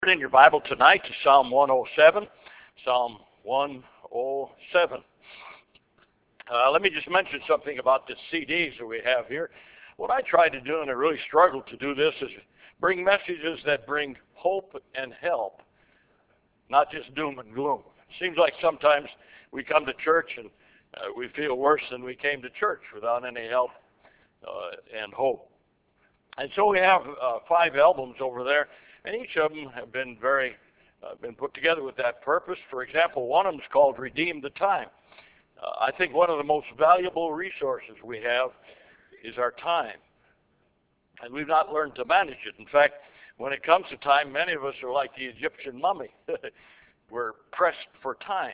In your Bible tonight to Psalm 107. Psalm 107. Let me just mention something about the CDs that we have here. What I try to do, and I really struggle to do this, is bring messages that bring hope and help, not just doom and gloom. It seems like sometimes we come to church and we feel worse than we came to church without any help and hope. And so we have 5 albums over there, and each of them have been been put together with that purpose. For example, one of them is called Redeem the Time. I think one of the most valuable resources we have is our time, and we've not learned to manage it. In fact, when it comes to time, many of us are like the Egyptian mummy. We're pressed for time.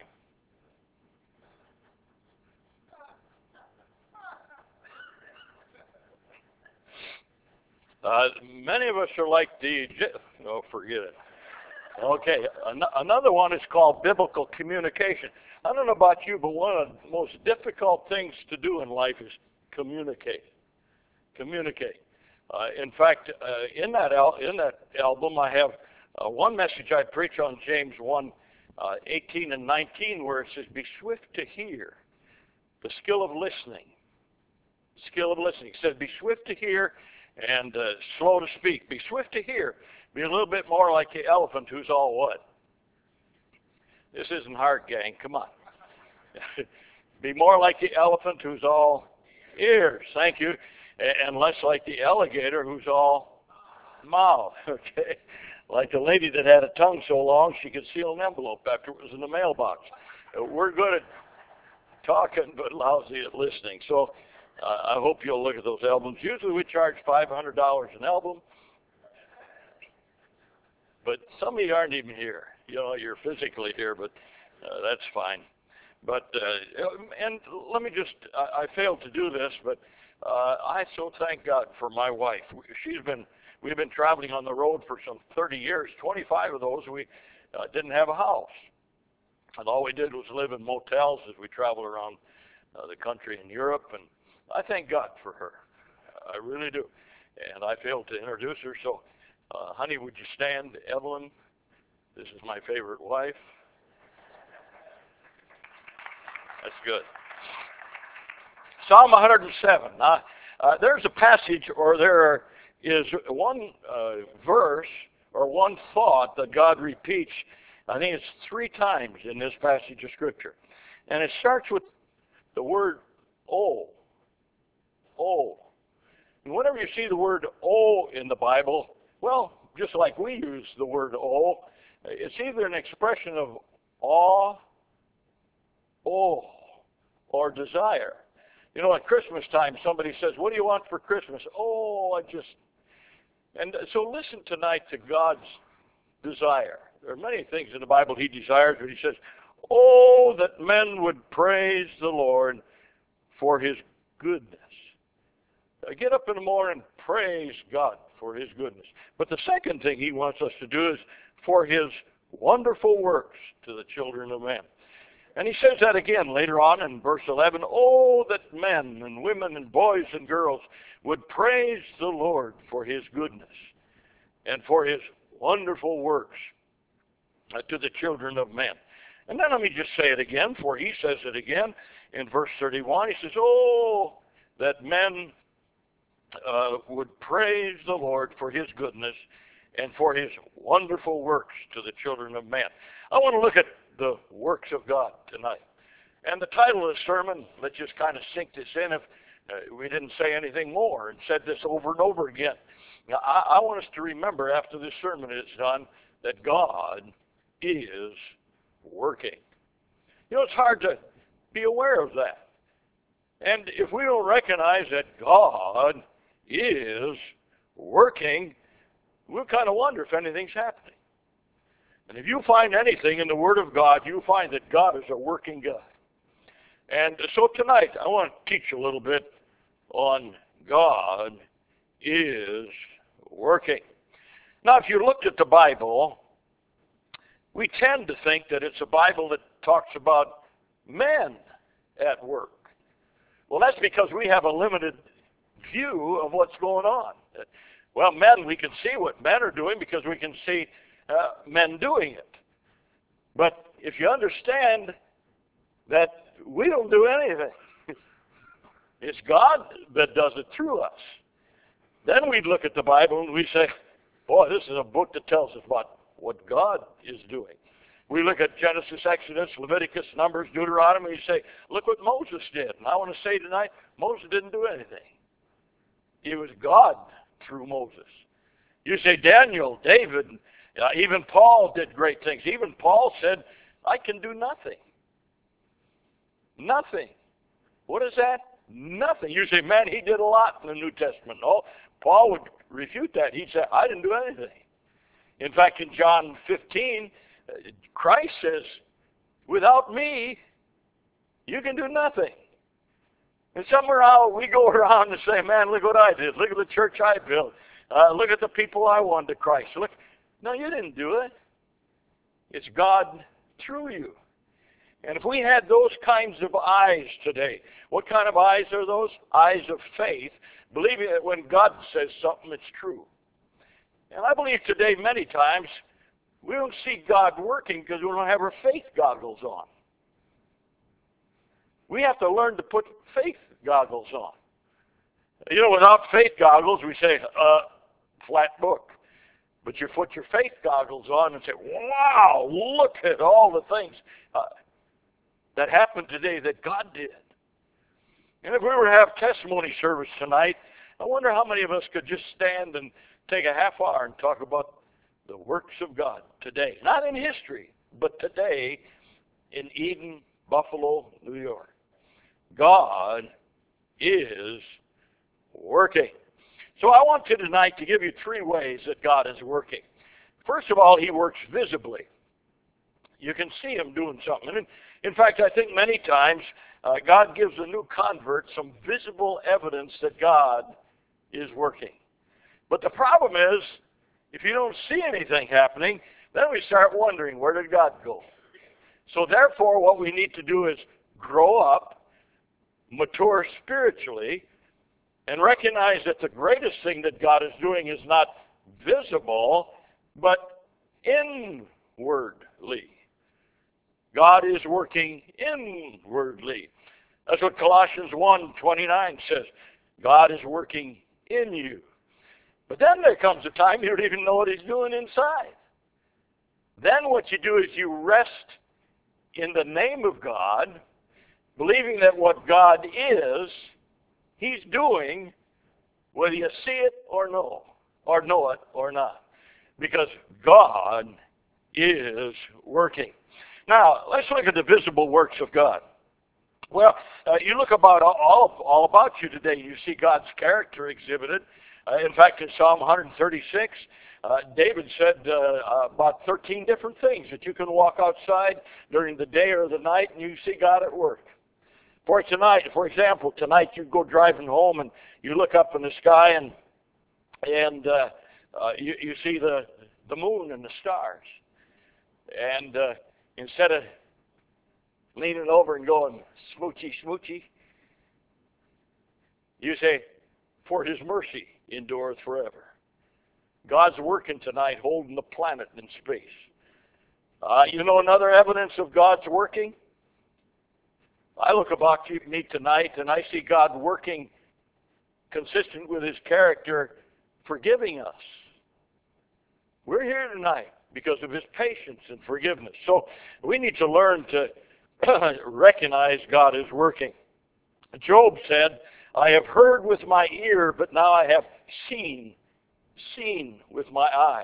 Many of us are like oh, forget it. Okay, another one is called biblical communication. I don't know about you, but one of the most difficult things to do in life is communicate. Communicate. In fact, in that album, I have one message I preach on James 1, 18 and 19, where it says, "Be swift to hear, the skill of listening." Skill of listening. It says, "Be swift to hear and slow to speak." Be swift to hear. Be a little bit more like the elephant who's all what? This isn't hard, gang. Come on. Be more like the elephant who's all ears. Thank you. And less like the alligator who's all mouth. Okay. Like the lady that had a tongue so long she could seal an envelope after it was in the mailbox. We're good at talking but lousy at listening. So I hope you'll look at those albums. Usually we charge $500 an album. But some of you aren't even here. You know, you're physically here, but that's fine. But, and let me just, I failed to do this, but I so thank God for my wife. We've been traveling on the road for some 30 years. 25 of those we didn't have a house. And all we did was live in motels as we traveled around the country in Europe. And I thank God for her. I really do. And I failed to introduce her, so honey, would you stand? Evelyn, this is my favorite wife. That's good. Psalm 107. There's a passage, or there is one verse or one thought that God repeats. I think it's 3 times in this passage of Scripture. And it starts with the word, "oh." Oh. And whenever you see the word "oh" in the Bible, well, just like we use the word "oh," it's either an expression of awe, or desire. You know, at Christmas time, somebody says, "What do you want for Christmas?" "Oh, And so listen tonight to God's desire. There are many things in the Bible He desires, but He says, "Oh, that men would praise the Lord for His goodness." Get up in the morning and praise God for His goodness. But the second thing He wants us to do is for His wonderful works to the children of men. And He says that again later on in verse 11. "Oh, that men and women and boys and girls would praise the Lord for His goodness and for His wonderful works to the children of men." And then let me just say it again, for He says it again in verse 31. He says, "Oh, that men would praise the Lord for His goodness and for His wonderful works to the children of men." I want to look at the works of God tonight. And the title of the sermon, let's just kind of sink this in if we didn't say anything more and said this over and over again. Now, I want us to remember after this sermon is done that God is working. You know, it's hard to be aware of that. And if we don't recognize that God is working, we'll kind of wonder if anything's happening. And if you find anything in the Word of God, you find that God is a working God. And so tonight, I want to teach a little bit on God is working. Now, if you looked at the Bible, we tend to think that it's a Bible that talks about men at work. Well, that's because we have a limited view of what's going on. Well, men, we can see what men are doing because we can see men doing it. But if you understand that we don't do anything, it's God that does it through us, then we'd look at the Bible and we say, boy, this is a book that tells us about what God is doing. We look at Genesis, Exodus, Leviticus, Numbers, Deuteronomy, and you say, look what Moses did. And I want to say tonight, Moses didn't do anything. It was God through Moses. You say Daniel, David, even Paul did great things. Even Paul said, I can do nothing. Nothing. What is that? Nothing. You say, man, he did a lot in the New Testament. No, Paul would refute that. He'd say, I didn't do anything. In fact, in John 15, Christ says, without me, you can do nothing. And somehow we go around and say, man, look what I did. Look at the church I built. Look at the people I won to Christ. Look. No, you didn't do it. It's God through you. And if we had those kinds of eyes today, what kind of eyes are those? Eyes of faith, believing that when God says something, it's true. And I believe today many times we don't see God working because we don't have our faith goggles on. We have to learn to put faith goggles on. You know, without faith goggles, we say, flat book. But you put your faith goggles on and say, wow, look at all the things that happened today that God did. And if we were to have testimony service tonight, I wonder how many of us could just stand and take a half hour and talk about the works of God today. Not in history, but today in Eden, Buffalo, New York. God is working. So I want you tonight to give you 3 ways that God is working. First of all, he works visibly. You can see him doing something. And in fact, I think many times God gives a new convert some visible evidence that God is working. But the problem is, if you don't see anything happening, then we start wondering, where did God go? So therefore, what we need to do is grow up, mature spiritually, and recognize that the greatest thing that God is doing is not visible, but inwardly. God is working inwardly. That's what Colossians 1:29 says. God is working in you. But then there comes a time you don't even know what he's doing inside. Then what you do is you rest in the name of God, believing that what God is, he's doing, whether you see it or know it or not. Because God is working. Now, let's look at the visible works of God. Well, you look about all about you today, you see God's character exhibited. In fact, in Psalm 136, David said about 13 different things that you can walk outside during the day or the night and you see God at work. For example, tonight you go driving home and you look up in the sky and you see the moon and the stars. And instead of leaning over and going, smoochy, smoochy, you say, for his mercy endureth forever. God's working tonight holding the planet in space. You know another evidence of God's working? I look about me tonight and I see God working consistent with his character, forgiving us. We're here tonight because of his patience and forgiveness. So we need to learn to recognize God is working. Job said, I have heard with my ear, but now I have seen with my eye.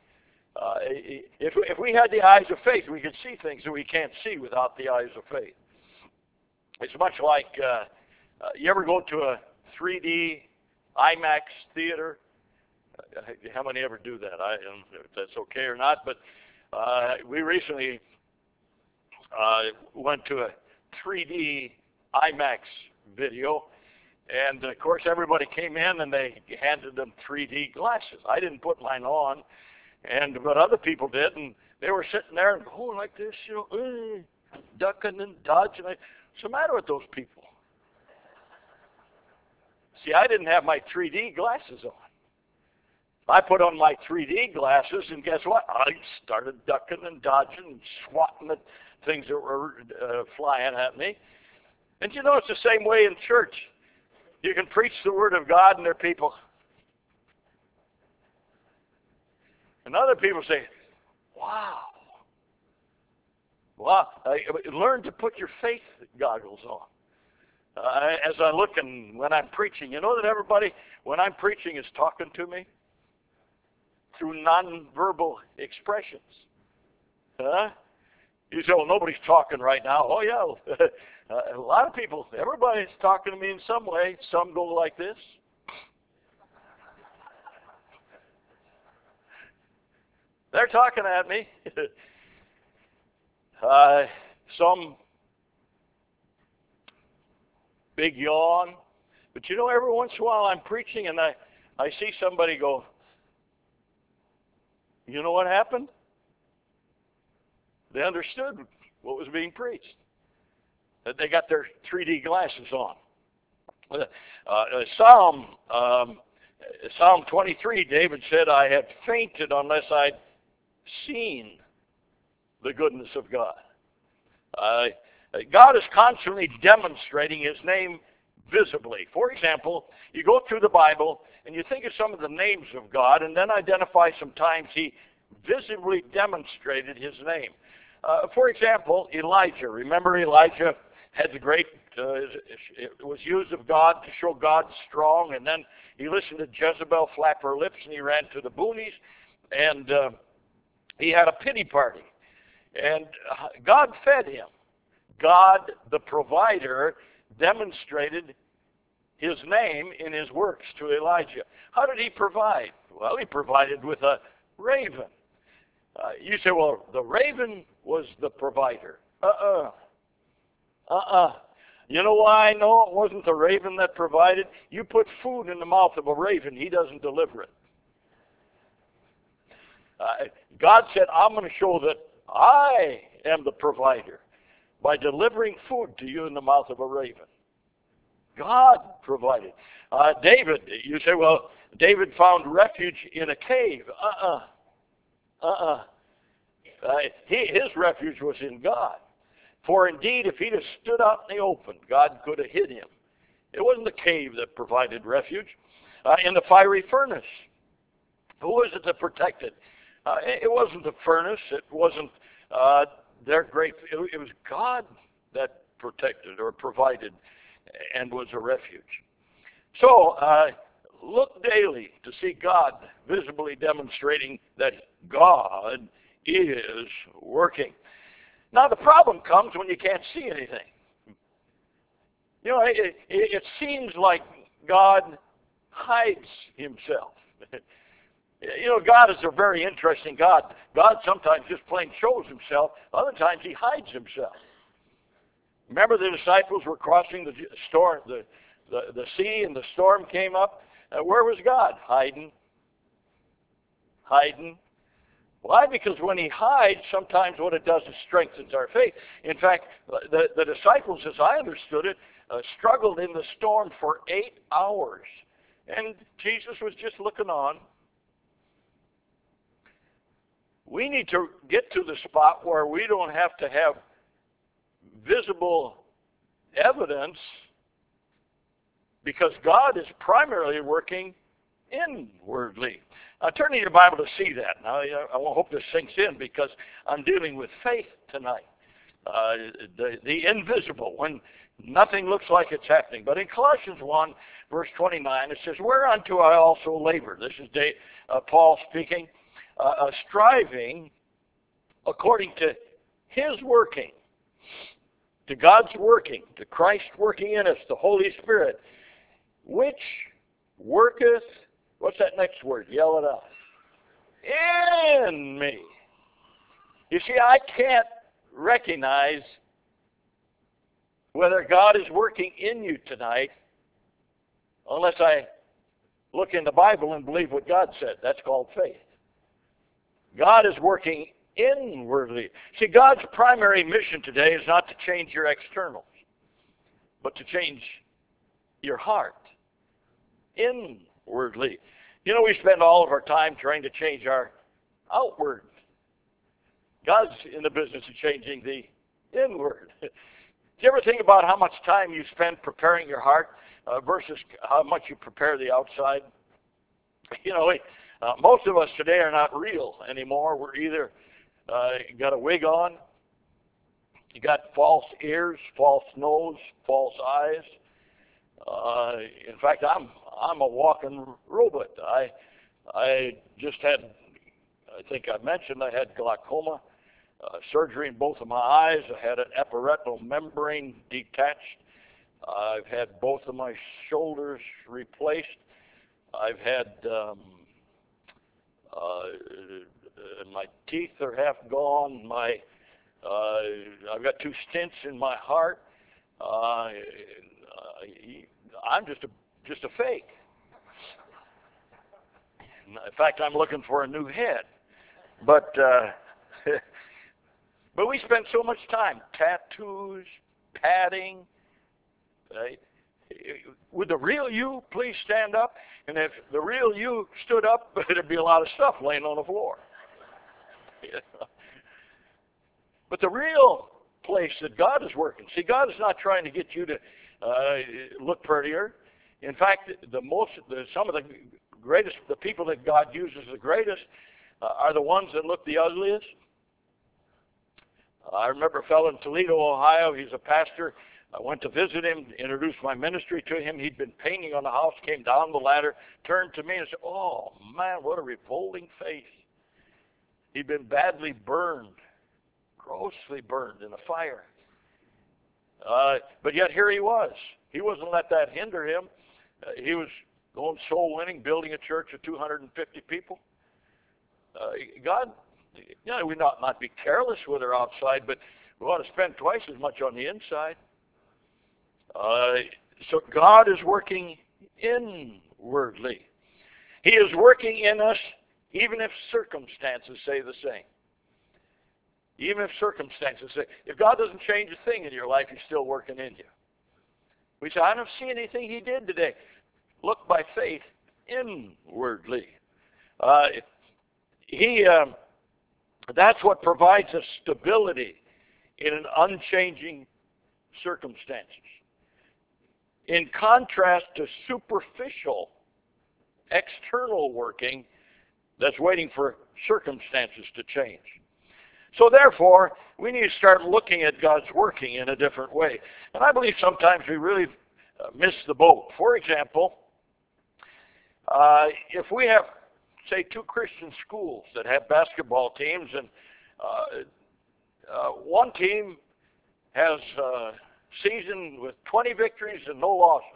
If we had the eyes of faith, we could see things that we can't see without the eyes of faith. It's much like, you ever go to a 3D IMAX theater? How many ever do that? I don't know if that's okay or not, but we recently went to a 3D IMAX video, and of course everybody came in and they handed them 3D glasses. I didn't put mine on, but other people did, and they were sitting there and going like this, ducking and dodging. What's the matter with those people? See, I didn't have my 3D glasses on. I put on my 3D glasses, and guess what? I started ducking and dodging and swatting at things that were flying at me. And you know, it's the same way in church. You can preach the Word of God, and there are people. And other people say, wow. Well, learn to put your faith goggles on. As I look and when I'm preaching, you know that everybody, when I'm preaching, is talking to me through nonverbal expressions. Huh? You say, well, nobody's talking right now. Oh, yeah. A lot of people, everybody's talking to me in some way. Some go like this. They're talking at me. Some big yawn. But you know, every once in a while I'm preaching and I see somebody go, you know what happened? They understood what was being preached. They got their 3D glasses on. Psalm 23, David said, I had fainted unless I'd seen the goodness of God. God is constantly demonstrating His name visibly. For example, you go through the Bible and you think of some of the names of God and then identify some times He visibly demonstrated His name. For example, Elijah. Remember Elijah had the great, it was used of God to show God strong, and then he listened to Jezebel flap her lips and he ran to the boonies, and he had a pity party. And God fed him. God, the provider, demonstrated His name in His works to Elijah. How did He provide? Well, He provided with a raven. You say, well, the raven was the provider. You know why I know it wasn't the raven that provided? You put food in the mouth of a raven, he doesn't deliver it. God said, I'm going to show that I am the provider by delivering food to you in the mouth of a raven. God provided. David, you say, well, David found refuge in a cave. His refuge was in God. For indeed, if he'd have stood out in the open, God could have hid him. It wasn't the cave that provided refuge. In the fiery furnace, who was it that protected? It wasn't the furnace. It wasn't their great. It was God that protected or provided and was a refuge. So look daily to see God visibly demonstrating that God is working. Now the problem comes when you can't see anything. You know, it seems like God hides Himself. You know, God is a very interesting God. God sometimes just plain shows Himself. Other times He hides Himself. Remember the disciples were crossing the storm, the sea, and the storm came up. Where was God? Hiding. Why? Because when He hides, sometimes what it does is strengthens our faith. In fact, the disciples, as I understood it, struggled in the storm for 8 hours. And Jesus was just looking on. We need to get to the spot where we don't have to have visible evidence, because God is primarily working inwardly. Turn in your Bible to see that. Now, I hope this sinks in, because I'm dealing with faith tonight. The invisible, when nothing looks like it's happening. But in Colossians 1, verse 29, it says, whereunto I also labor. This is Paul speaking. Striving according to His working, to God's working, to Christ working in us, the Holy Spirit, which worketh, what's that next word? Yell it out. In me. You see, I can't recognize whether God is working in you tonight unless I look in the Bible and believe what God said. That's called faith. God is working inwardly. See, God's primary mission today is not to change your externals, but to change your heart inwardly. You know, we spend all of our time trying to change our outward. God's in the business of changing the inward. Do you ever think about how much time you spend preparing your heart versus how much you prepare the outside? You know, most of us today are not real anymore. We're either got a wig on, you got false ears, false nose, false eyes. In fact, I'm a walking robot. I just had, I think I mentioned, I had glaucoma, surgery in both of my eyes. I had an epiretinal membrane detached. I've had both of my shoulders replaced. I've had my teeth are half gone. I've got 2 stents in my heart. I'm just a fake. In fact, I'm looking for a new head. But but we spend so much time tattoos, padding. Would the real you please stand up? And if the real you stood up, there'd be a lot of stuff laying on the floor. But the real place that God is working. See, God is not trying to get you to look prettier. In fact, some of the greatest, the people that God uses the greatest, are the ones that look the ugliest. I remember a fellow in Toledo, Ohio. He's a pastor. I went to visit him, introduced my ministry to him. He'd been painting on the house, came down the ladder, turned to me and said, "Oh, man, what a revolting face." He'd been badly burned, grossly burned in a fire. But yet here he was. He wasn't let that hinder him. He was going soul winning, building a church of 250 people. God, we not be careless with our outside, but we ought to spend twice as much on the inside. So God is working inwardly. He is working in us even if circumstances say the same. Even if circumstances say, if God doesn't change a thing in your life, He's still working in you. We say, I don't see anything He did today. Look by faith inwardly. That's what provides us stability in an unchanging circumstances. In contrast to superficial, external working that's waiting for circumstances to change. So therefore, we need to start looking at God's working in a different way. And I believe sometimes we really miss the boat. For example, if we have, say, 2 Christian schools that have basketball teams, and one team has a season with 20 victories and no losses.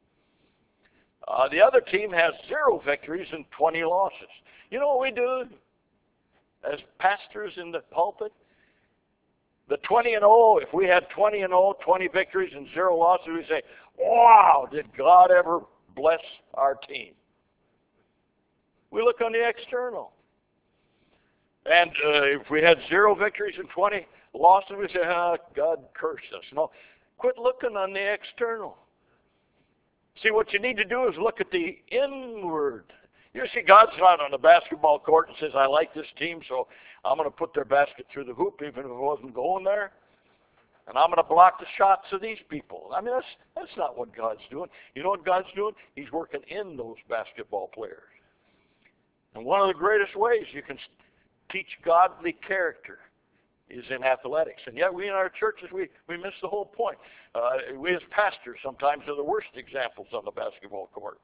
The other team has 0 victories and 20 losses. You know what we do as pastors in the pulpit? The 20-0, if we had 20-0, 20 victories and 0 losses, we say, wow, did God ever bless our team? We look on the external. And if we had 0 victories and 20 losses, we say, God cursed us. No, quit looking on the external. See, what you need to do is look at the inward. You see, God's not on the basketball court and says, I like this team, so I'm going to put their basket through the hoop even if it wasn't going there. And I'm going to block the shots of these people. I mean, that's not what God's doing. You know what God's doing? He's working in those basketball players. And one of the greatest ways you can teach godly character is in athletics. And yet we in our churches, we miss the whole point. We as pastors sometimes are the worst examples on the basketball court.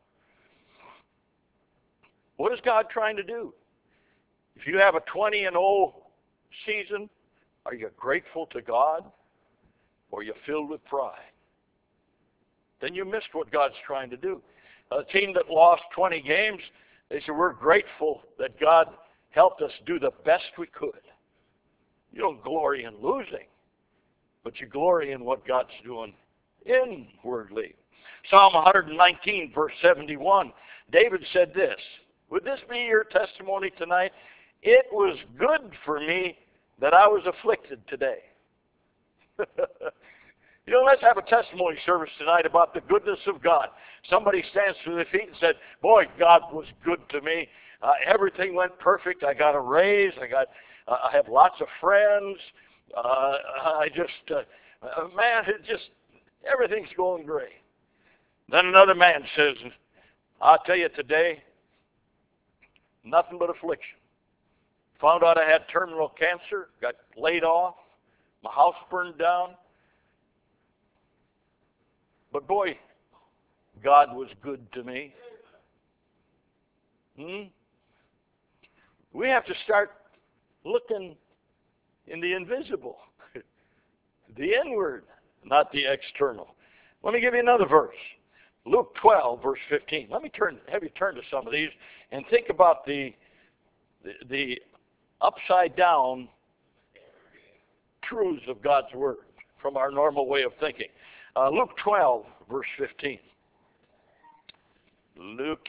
What is God trying to do? If you have a 20-0 season, are you grateful to God? Or are you filled with pride? Then you missed what God's trying to do. A team that lost 20 games, they said, we're grateful that God helped us do the best we could. You don't glory in losing, but you glory in what God's doing inwardly. Psalm 119, verse 71, David said this, would this be your testimony tonight? It was good for me that I was afflicted today. Let's have a testimony service tonight about the goodness of God. Somebody stands to their feet and said, boy, God was good to me. Everything went perfect. I got a raise. I have lots of friends. Everything's going great. Then another man says, I'll tell you today, nothing but affliction. Found out I had terminal cancer, got laid off, my house burned down. But boy, God was good to me. We have to start looking in the invisible, the inward, not the external. Let me give you another verse. Luke 12, verse 15. Let me have you turn to some of these and think about the upside down truths of God's Word from our normal way of thinking. Luke 12, verse 15. Luke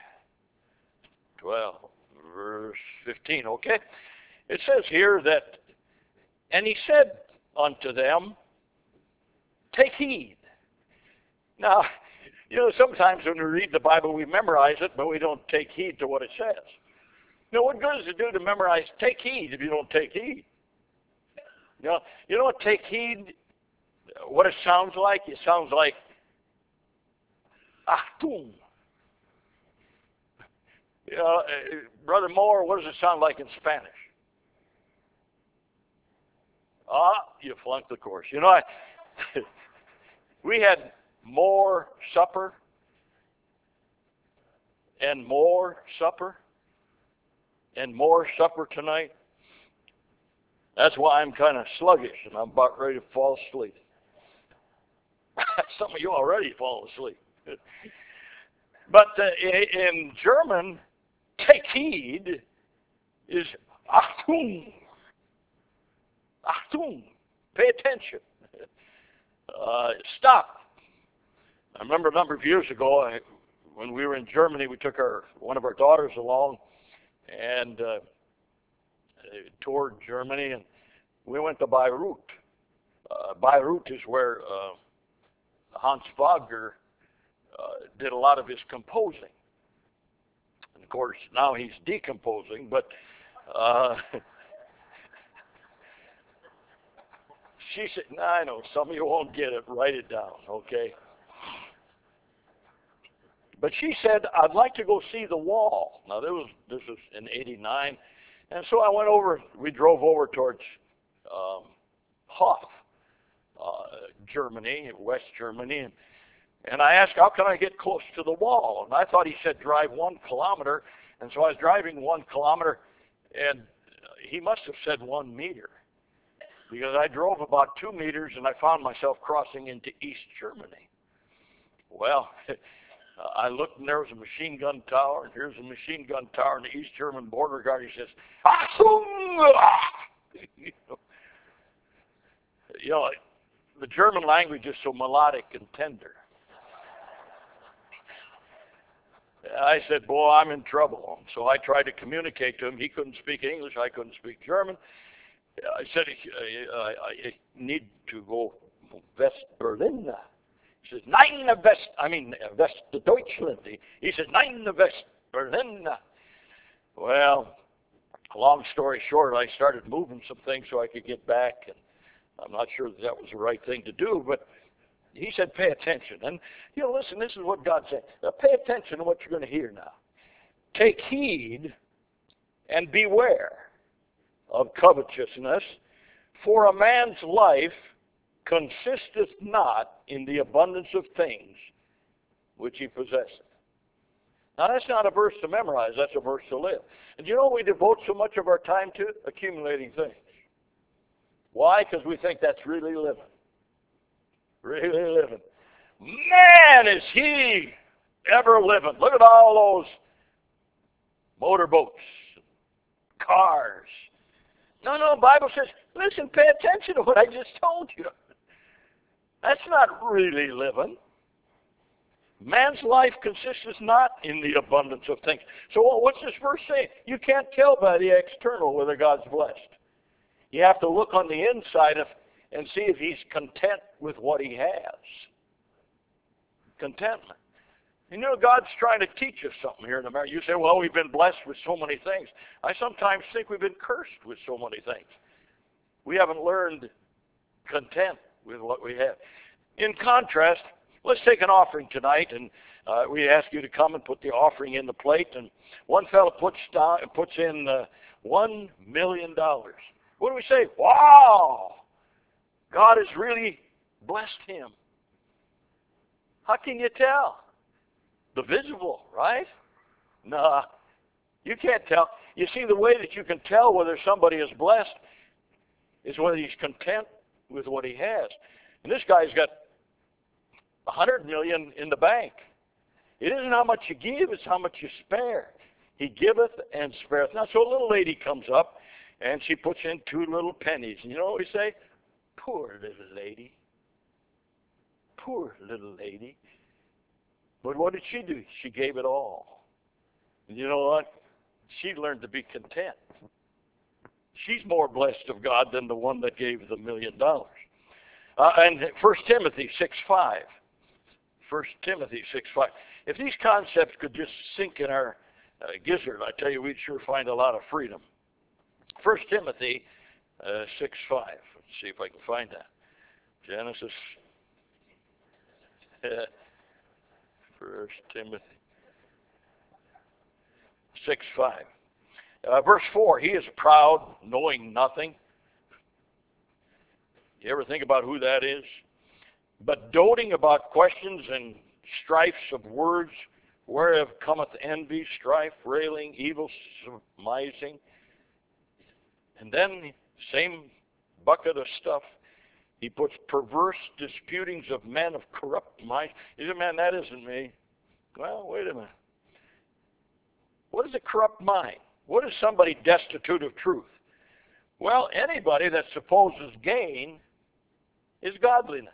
12, verse 15, okay? It says here that, and he said unto them, take heed. Now, sometimes when we read the Bible, we memorize it, but we don't take heed to what it says. What good does it do to memorize take heed if you don't take heed? You know what take heed, what it sounds like? It sounds like Achtung. Brother Moore, what does it sound like in Spanish? You flunked the course. We had more supper and more supper and more supper tonight. That's why I'm kind of sluggish and I'm about ready to fall asleep. Some of you already fall asleep. But in German, take heed is Achtung. Achtung. Pay attention. Stop. I remember a number of years ago, when we were in Germany, we took one of our daughters along and toured Germany, and we went to Bayreuth. Bayreuth is where Hans Wagner did a lot of his composing. And of course, now he's decomposing, but she said, I know, some of you won't get it. Write it down, okay? But she said, I'd like to go see the wall. Now, this was in 89. And so I went over, we drove over towards Hof, Germany, West Germany. And I asked, how can I get close to the wall? And I thought he said drive 1 kilometer. And so I was driving 1 kilometer, and he must have said 1 meter. Because I drove about 2 meters, and I found myself crossing into East Germany. Well, I looked, and there was a machine gun tower, and here's a machine gun tower, and the East German border guard, he says, Achtung! The German language is so melodic and tender. I said, boy, I'm in trouble. So I tried to communicate to him. He couldn't speak English. I couldn't speak German. I said, I need to go West Berlin. He says, Nein, West Deutschland. He says, Nein, West Berlin. Well, long story short, I started moving some things so I could get back. And I'm not sure that was the right thing to do, but he said, pay attention. And, listen, this is what God said. Now, pay attention to what you're going to hear now. Take heed and beware of covetousness, for a man's life consisteth not in the abundance of things which he possesseth. Now, that's not a verse to memorize. That's a verse to live. And you know what we devote so much of our time to? Accumulating things. Why? Because we think that's really living. Really living. Man, is he ever living. Look at all those motorboats, cars. No, the Bible says, listen, pay attention to what I just told you. That's not really living. Man's life consists not in the abundance of things. So what's this verse saying? You can't tell by the external whether God's blessed. You have to look on the inside and see if he's content with what he has. Contentment. You know, God's trying to teach us something here in America. You say, well, we've been blessed with so many things. I sometimes think we've been cursed with so many things. We haven't learned content with what we have. In contrast, let's take an offering tonight, and we ask you to come and put the offering in the plate. And one fellow puts in $1 million. What do we say? Wow! God has really blessed him. How can you tell? The visible, right? Nah, you can't tell. You see, the way that you can tell whether somebody is blessed is whether he's content with what he has. And this guy's got $100 million in the bank. It isn't how much you give, it's how much you spare. He giveth and spareth. Now, so a little lady comes up, and she puts in 2 little pennies. And you know what we say? Poor little lady. Poor little lady. But what did she do? She gave it all. And you know what? She learned to be content. She's more blessed of God than the one that gave the $1 million. And 1 Timothy 6:5. 1 Timothy 6:5. If these concepts could just sink in our gizzard, I tell you, we'd sure find a lot of freedom. 1 Timothy 6:5. Let's see if I can find that. Genesis. 1 Timothy 6:5. Verse 4, he is proud, knowing nothing. You ever think about who that is? But doting about questions and strifes of words, whereof cometh envy, strife, railing, evil surmising. And then, same bucket of stuff, he puts perverse disputings of men of corrupt minds. He said, man, that isn't me. Well, wait a minute. What is a corrupt mind? What is somebody destitute of truth? Well, anybody that supposes gain is godliness.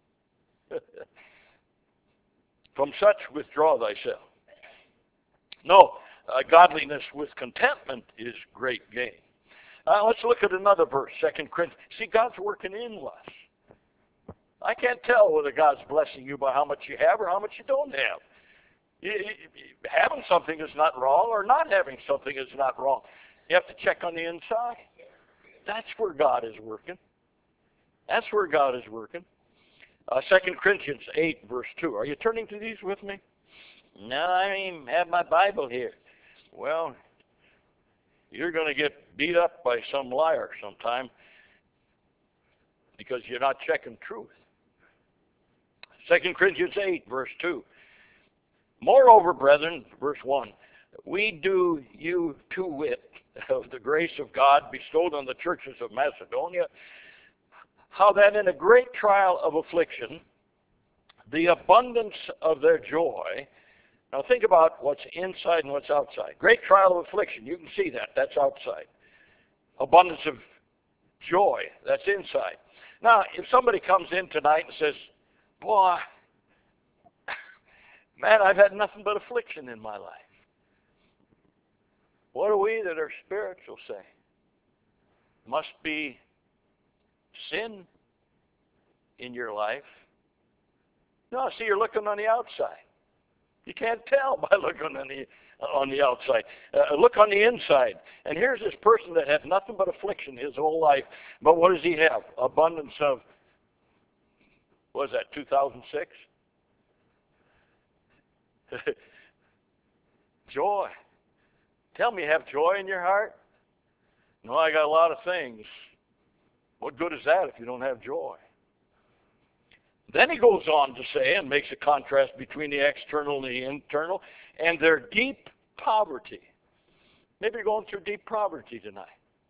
From such withdraw thyself. No, godliness with contentment is great gain. Let's look at another verse, 2 Corinthians. See, God's working in us. I can't tell whether God's blessing you by how much you have or how much you don't have. Having something is not wrong, or not having something is not wrong. You have to check on the inside. That's where God is working. That's where God is working. 2 Corinthians 8, verse 2. Are you turning to these with me? No, I don't even have my Bible here. Well, you're going to get beat up by some liar sometime because you're not checking truth. 2 Corinthians 8, verse 2. Moreover, brethren, verse 1, we do you to wit of the grace of God bestowed on the churches of Macedonia, how that in a great trial of affliction, the abundance of their joy. Now think about what's inside and what's outside. Great trial of affliction, you can see that. That's outside. Abundance of joy, that's inside. Now, if somebody comes in tonight and says, boy, man, I've had nothing but affliction in my life. What do we that are spiritual say? Must be sin in your life. No, see, you're looking on the outside. You can't tell by looking on the outside. Look on the inside. And here's this person that had nothing but affliction his whole life. But what does he have? Abundance of, what was that, 2006? Joy. Tell me, you have joy in your heart? No, I got a lot of things. What good is that if you don't have joy? Then he goes on to say, and makes a contrast between the external and the internal, and their deep poverty. Maybe you're going through deep poverty tonight.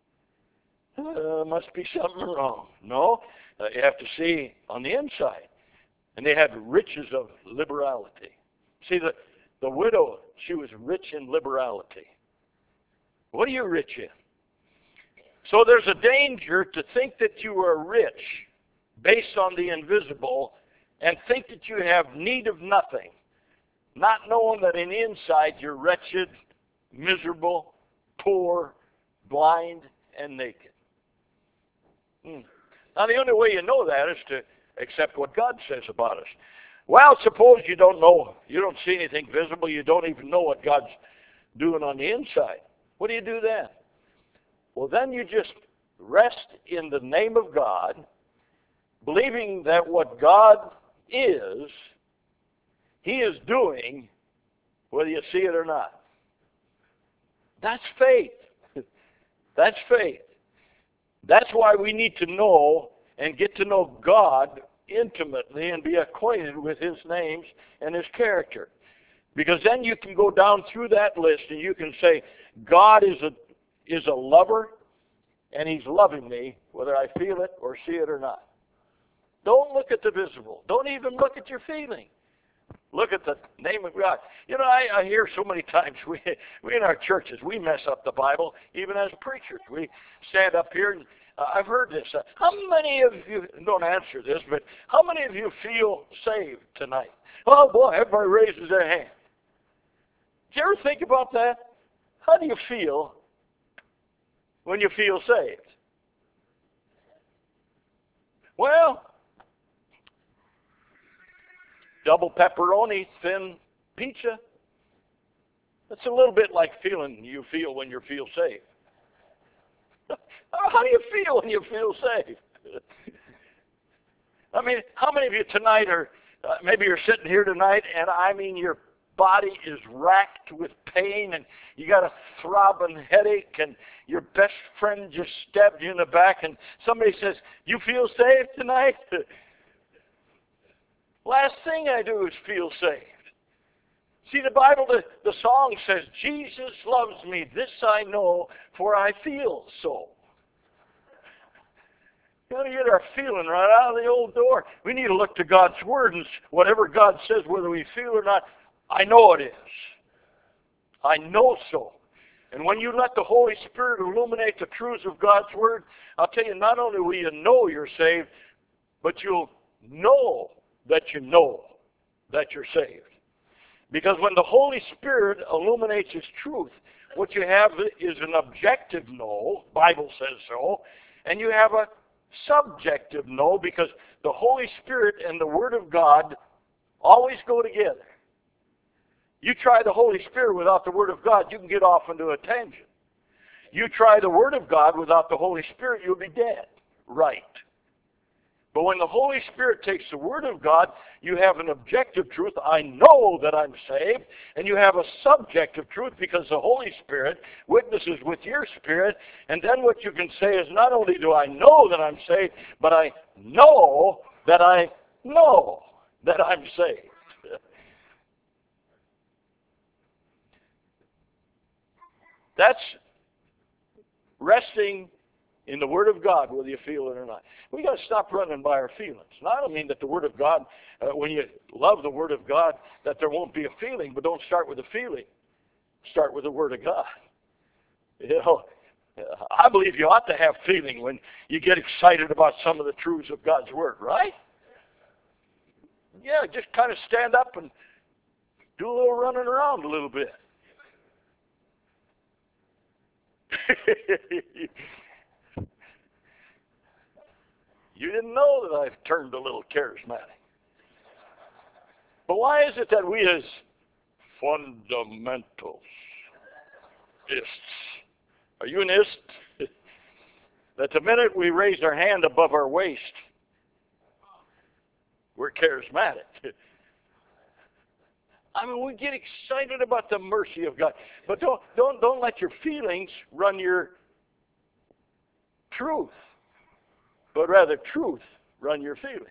Must be something wrong. No, you have to see on the inside. And they had riches of liberality. See, the widow, she was rich in liberality. What are you rich in? So there's a danger to think that you are rich based on the invisible and think that you have need of nothing, not knowing that in the inside you're wretched, miserable, poor, blind, and naked. Now, the only way you know that is to accept what God says about us. Well, suppose you don't know, you don't see anything visible, you don't even know what God's doing on the inside. What do you do then? Well, then you just rest in the name of God, believing that what God is, He is doing, whether you see it or not. That's faith. That's faith. That's why we need to know and get to know God intimately and be acquainted with His names and His character. Because then you can go down through that list and you can say, God is a lover, and He's loving me, whether I feel it or see it or not. Don't look at the visible. Don't even look at your feeling. Look at the name of God. You know, I hear so many times, we in our churches, we mess up the Bible, even as preachers. We stand up here, and I've heard this. How many of you, don't answer this, but how many of you feel saved tonight? Oh, boy, everybody raises their hand. Did you ever think about that? How do you feel when you feel saved? Well, double pepperoni, thin pizza. That's a little bit like feeling you feel when you feel saved. How do you feel when you feel saved? I mean, how many of you tonight are, maybe you're sitting here tonight, and I mean your body is racked with pain, and you got a throbbing headache, and your best friend just stabbed you in the back, and somebody says, you feel saved tonight? Last thing I do is feel saved. See, the Bible, the song says, Jesus loves me, this I know, for I feel so. We got to get our feeling right out of the old door. We need to look to God's Word, and whatever God says, whether we feel or not, I know it is. I know so. And when you let the Holy Spirit illuminate the truths of God's Word, I'll tell you, not only will you know you're saved, but you'll know that you're saved. Because when the Holy Spirit illuminates His truth, what you have is an objective know, Bible says so, and you have a subjective know, because the Holy Spirit and the Word of God always go together. You try the Holy Spirit without the Word of God, you can get off into a tangent. You try the Word of God without the Holy Spirit, you'll be dead. Right. But when the Holy Spirit takes the Word of God, you have an objective truth, I know that I'm saved, and you have a subjective truth because the Holy Spirit witnesses with your spirit, and then what you can say is, not only do I know that I'm saved, but I know that I know that I'm saved. That's resting in the Word of God, whether you feel it or not. We got to stop running by our feelings. Now, I don't mean that the Word of God, when you love the Word of God, that there won't be a feeling, but don't start with a feeling. Start with the Word of God. You know, I believe you ought to have feeling when you get excited about some of the truths of God's Word, right? Yeah, just kind of stand up and do a little running around a little bit. You didn't know that I've turned a little charismatic. But why is it that we as fundamentalists, are you an ist? That the minute we raise our hand above our waist, we're charismatic. I mean, we get excited about the mercy of God. But don't let your feelings run your truth. But rather truth run your feelings.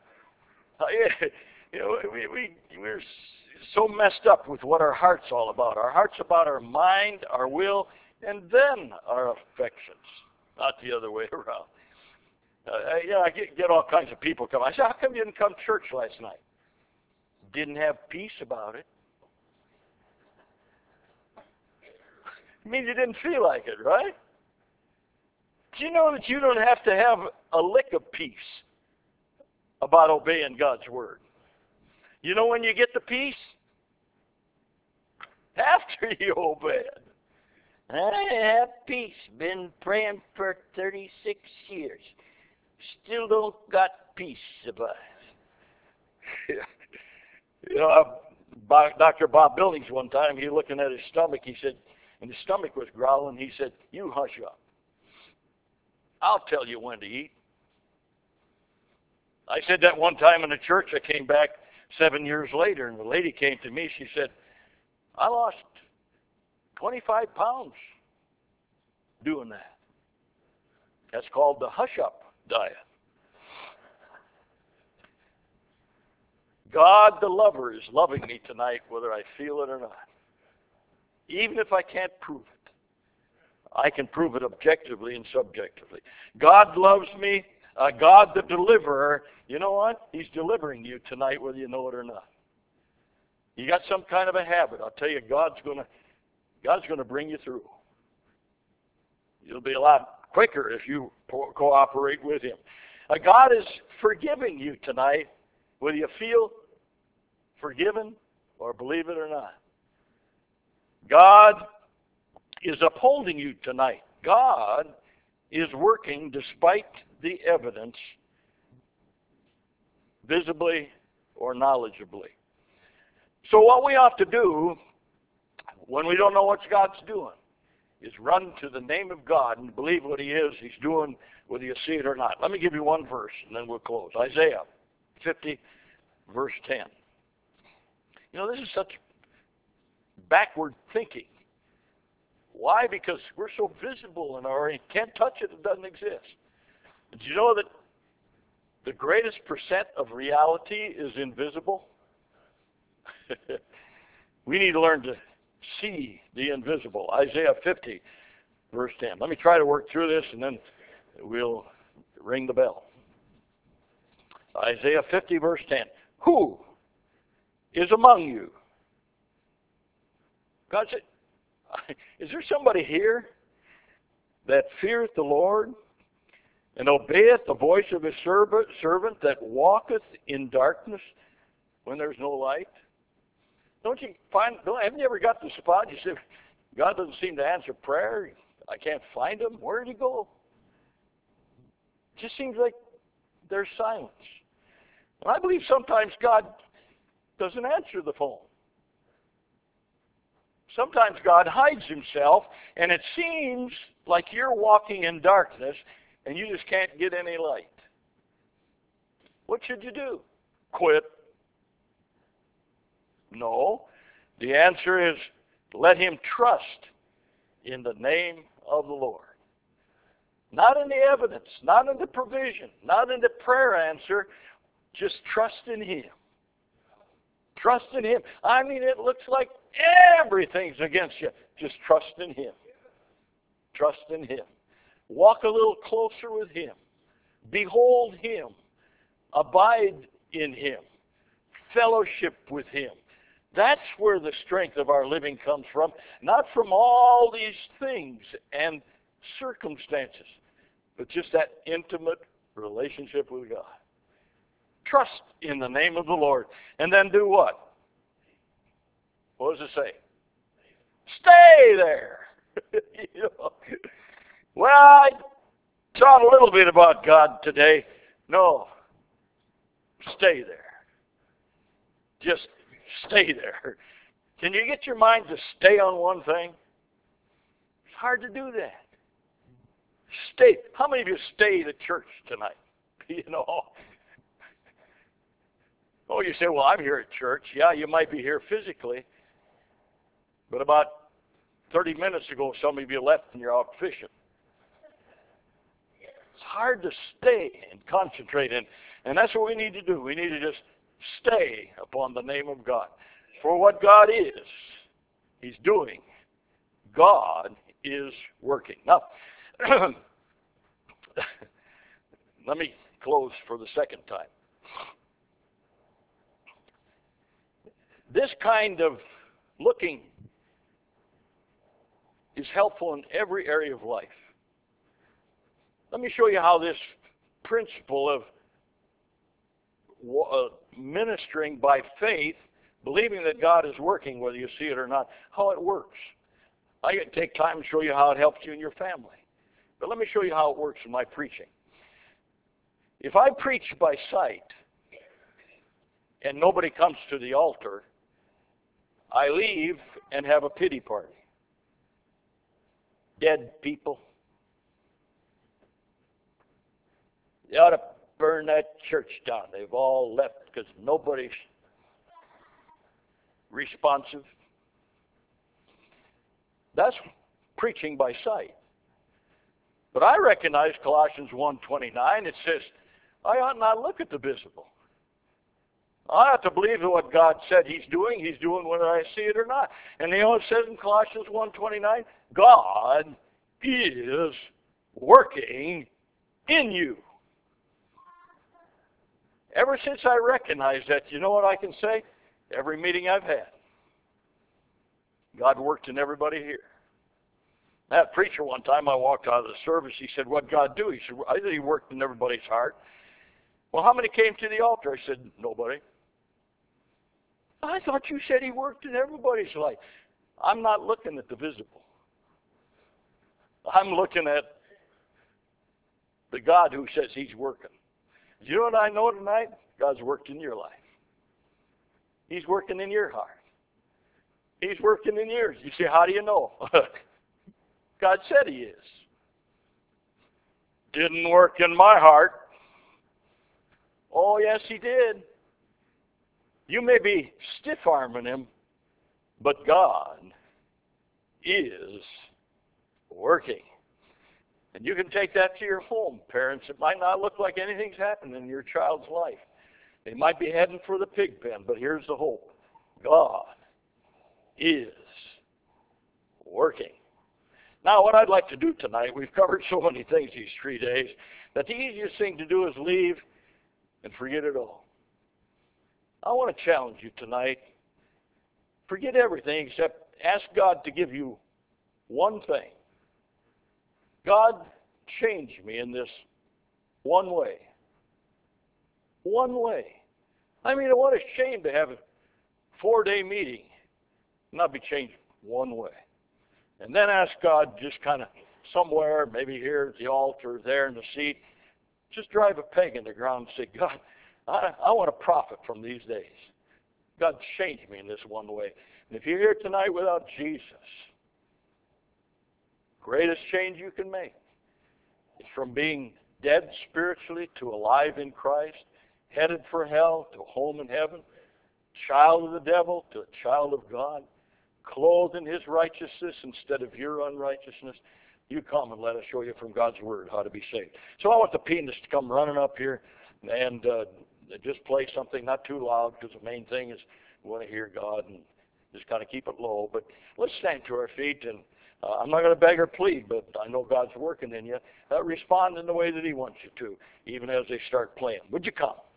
You know, we're so messed up with what our heart's all about. Our heart's about our mind, our will, and then our affections, not the other way around. I get all kinds of people come. I say, how come you didn't come to church last night? Didn't have peace about it. It means you didn't feel like it, right? Do you know that you don't have to have a lick of peace about obeying God's Word? You know when you get the peace? After you obey it. I have peace. Been praying for 36 years. still don't got peace about it. You know, Dr. Bob Billings one time, he looking at his stomach, he said, and his stomach was growling, he said, "You hush up. I'll tell you when to eat." I said that one time in a church. I came back 7 years later, and the lady came to me. She said, "I lost 25 pounds doing that." That's called the hush-up diet. God the lover is loving me tonight, whether I feel it or not. Even if I can't prove it, I can prove it objectively and subjectively. God loves me. God the deliverer, you know what? He's delivering you tonight, whether you know it or not. You got some kind of a habit. I'll tell you, God's going to bring you through. You'll be a lot quicker if you cooperate with Him. God is forgiving you tonight, whether you feel forgiven or believe it or not. God is upholding you tonight. God is working despite the evidence, visibly or knowledgeably. So what we ought to do when we don't know what God's doing is run to the name of God and believe what He is. He's doing, whether you see it or not. Let me give you one verse, and then we'll close. Isaiah 50, verse 10. You know, this is such backward thinking. Why? Because we're so visible in our, can't touch it, it doesn't exist. Did you know that the greatest percent of reality is invisible? We need to learn to see the invisible. Isaiah 50, verse 10. Let me try to work through this, and then we'll ring the bell. Isaiah 50, verse 10. Who is among you? God said, is there somebody here that feareth the Lord and obeyeth the voice of His servant that walketh in darkness when there's no light? Haven't you ever got to the spot you say, God doesn't seem to answer prayer, I can't find Him, where did He go? It just seems like there's silence. And I believe sometimes God doesn't answer the phone. Sometimes God hides Himself, and it seems like you're walking in darkness, and you just can't get any light. What should you do? Quit? No. The answer is let him trust in the name of the Lord. Not in the evidence, not in the provision, not in the prayer answer. Just trust in Him. Trust in Him. I mean, it looks like everything's against you. Just trust in Him. Trust in Him. Walk a little closer with Him. Behold Him. Abide in Him. Fellowship with Him. That's where the strength of our living comes from, not from all these things and circumstances, but just that intimate relationship with God. Trust in the name of the Lord. And then do what? What does it say? Stay there. You know? Well, I taught a little bit about God today. No. Stay there. Just stay there. Can you get your mind to stay on one thing? It's hard to do that. Stay. How many of you stayed at church tonight? You know. Oh, you say, well, I'm here at church. Yeah, you might be here physically. But about 30 minutes ago, some of you left and you're out fishing. It's hard to stay and concentrate. And that's what we need to do. We need to just stay upon the name of God. For what God is, He's doing. God is working. Now, let me close for the second time. This kind of looking is helpful in every area of life. Let me show you how this principle of ministering by faith, believing that God is working, whether you see it or not, how it works. I can take time and show you how it helps you in your family. But let me show you how it works in my preaching. If I preach by sight and nobody comes to the altar, I leave and have a pity party. Dead people. They ought to burn that church down. They've all left because nobody's responsive. That's preaching by sight. But I recognize Colossians 1:29. It says, I ought not look at the visible. I have to believe that what God said He's doing whether I see it or not. And you know what it says in Colossians 1:29? God is working in you. Ever since I recognized that, you know what I can say? Every meeting I've had, God worked in everybody here. That preacher one time, I walked out of the service, he said, what'd God do? He said, I think He worked in everybody's heart. Well, how many came to the altar? I said, nobody. I thought you said He worked in everybody's life. I'm not looking at the visible. I'm looking at the God who says He's working. You know what I know tonight? God's worked in your life. He's working in your heart. He's working in yours. You say, how do you know? God said He is. Didn't work in my heart. Oh, yes, He did. You may be stiff-arming Him, but God is working. And you can take that to your home, parents. It might not look like anything's happened in your child's life. They might be heading for the pig pen, but here's the hope. God is working. Now, what I'd like to do tonight, we've covered so many things these 3 days, that the easiest thing to do is leave and forget it all. I want to challenge you tonight. Forget everything except ask God to give you one thing. God, change me in this one way. One way. I mean, what a shame to have a 4-day meeting and not be changed one way. And then ask God just kind of somewhere, maybe here at the altar, there in the seat, just drive a peg in the ground and say, God, I want to profit from these days. God, change me in this one way. And if you're here tonight without Jesus, greatest change you can make is from being dead spiritually to alive in Christ, headed for hell to a home in heaven, child of the devil to a child of God, clothed in His righteousness instead of your unrighteousness. You come and let us show you from God's Word how to be saved. So I want the pianist to come running up here and just play something not too loud, because the main thing is we want to hear God and just kind of keep it low. But let's stand to our feet, and I'm not going to beg or plead, but I know God's working in you. Respond in the way that He wants you to, even as they start playing. Would you come?